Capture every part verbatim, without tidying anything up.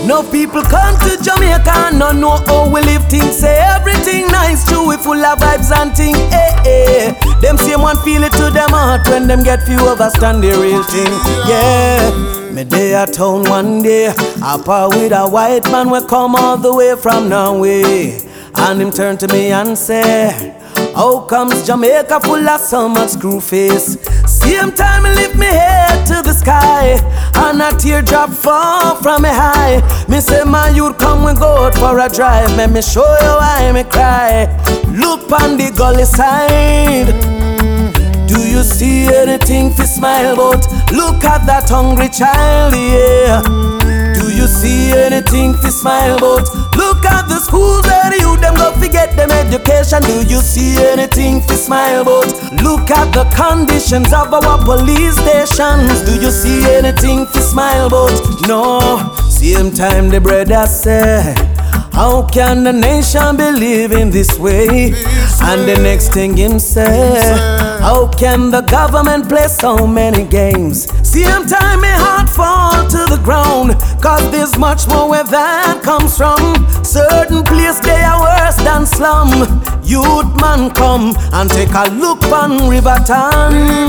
No people come to Jamaica and no know how we live things. Say everything nice, true, we full of vibes and thing. Eh, eh. Them same one feel it to them heart when them get few overstand the real thing. Yeah. Me day at town one day, apart with a white man we come all the way from Norway. And him turn to me and say, how comes Jamaica full of so much screw face? Same time I lift me head to the sky, and a teardrop fall from me high. Me say my youth come we go out for a drive. Let me show you why me cry. Look on the gully side. Do you see anything to smile about? Look at that hungry child, yeah. Do you see anything to smile about? Look at the schools where the youth them go forget them education. Do you see anything to smile about? Look at the conditions of our police stations. Do you see anything to smile about? No. Same time the brother say, how can the nation be living this way? And the next thing him say, how can the government play so many games? Same time my heart fall to the ground, cause there's much more where that comes from. Certain place they are worse than slum. Youth man come and take a look on Riverton.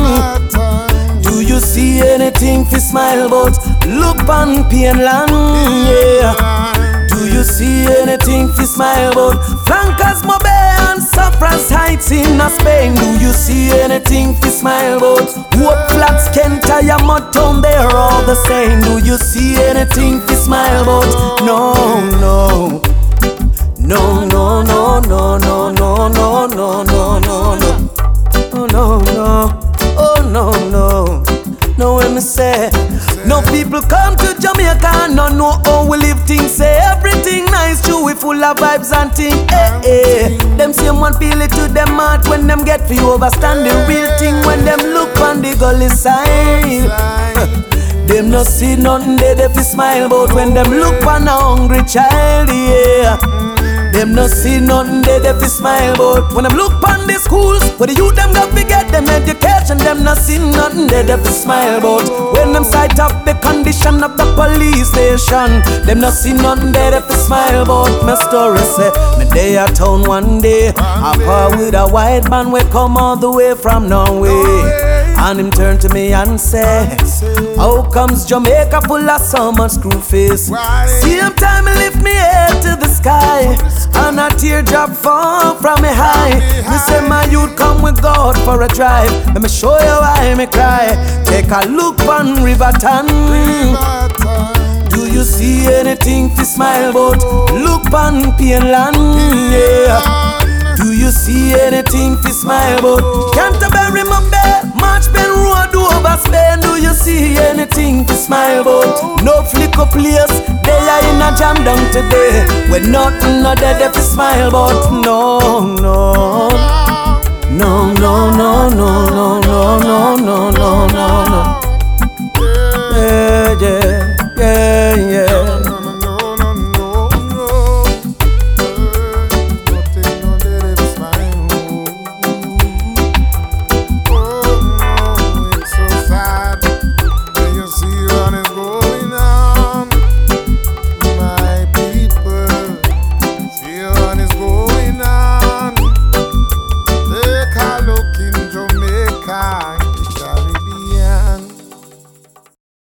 Do you see anything to smile about? Look on Pienland, yeah. Do you see anything to smile about? Flankers, Mobe and Saffras Heights in Spain. Do you see anything to smile about? Hope Flats, Kentire, Mudtown, they're all the same. Do you see anything to smile about? No, no. No, no, no, no, no, no, no, no, no, no, no. Oh, no, no. Oh, no, no. No, when me say, no people come to Jamaica and no know how we live things. Say everything nice, true, we full of vibes and thing. Eh, eh. Them same one feel it to them heart when them get for you overstand the real thing. When them look on the gully side, them no see nothing they they fi smile about. When them look on a hungry child, yeah. Them no see nothing they they fi smile about. When them look on the schools where the youth them got to get them education, them no see nothing they they fi smile about. When them sight up the condition of the police station, them no see nothing they they fi smile about. My story say, me day at town one day, I par with a white man we come all the way from Norway. And him turn to me and say, how comes Jamaica full of so much screw face? Same time he lift me head to the sky, and a teardrop fall from me high. Me say my youth come we go out for a drive. Let me show you why me cry. Take a look on Riverton. Do you see anything to smile about? Look on Pienland, yeah. Do you see anything to smile about? Canterbury, Mobe, March Ben Road over Spain. Do you see anything to smile about? No flicker place, they are in a jam down today, when nothing not there to smile about. No, no, no, no, no, no, no, no, no, no, no, no. Yeah, yeah, yeah, yeah.